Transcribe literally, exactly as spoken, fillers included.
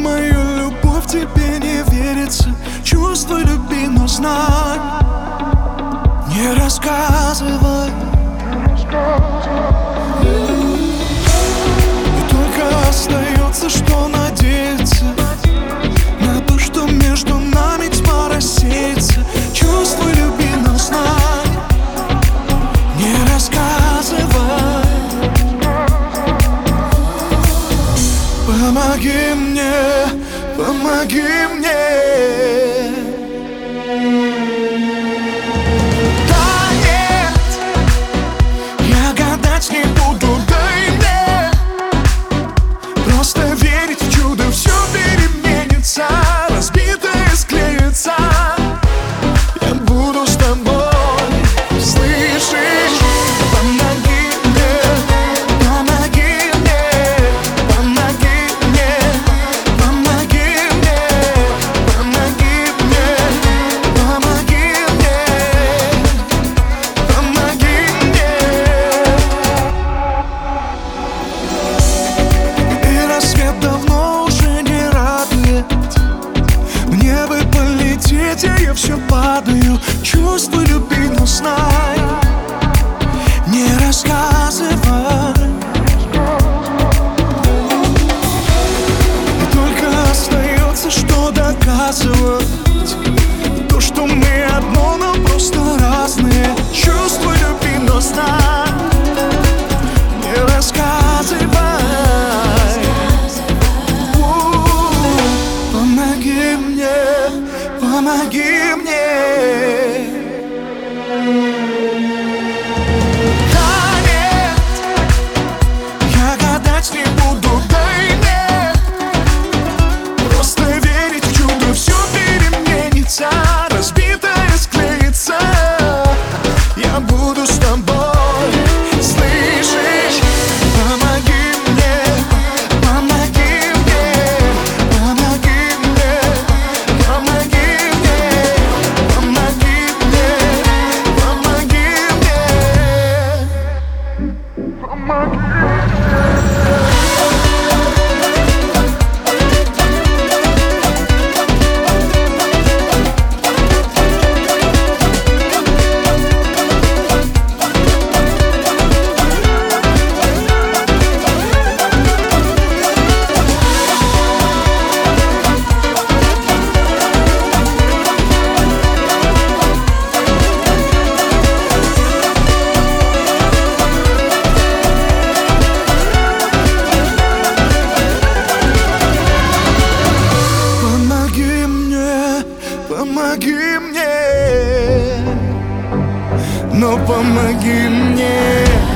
мою любовь тебе не верится. Чувствуй, люби, но знай, не рассказывай. И только остается, что надеяться на то, что между нами тьма рассеется. Чувствуй, люби, но знай, не рассказывай. Помоги мне, помоги мне. Да нет, я гадать не буду, дай мне просто верить в чудо. Все переменится, разбитое склеится. Я буду с тобой, слышишь? Помоги мне, помоги мне, помоги мне, помоги мне, помоги мне, помоги мне, помоги мне. И рассвет давно уже не радует. Мне бы полететь, а я все падаю. Чувствуй, люби, но знай, не рассказывай. И только остается, что доказывать то, что мы одно, но просто разные. Чувствуй, люби, но знай, не рассказывай. У, помоги мне, помоги мне. Да нет, я гадать не буду, дай мне просто верить в чудо. Все переменится, разбитое склеится. Я буду с тобой, слышишь? Помоги мне, помоги мне, помоги мне, помоги мне, помоги мне, помоги мне, помоги мне. Помоги мне, помоги мне, но помоги мне.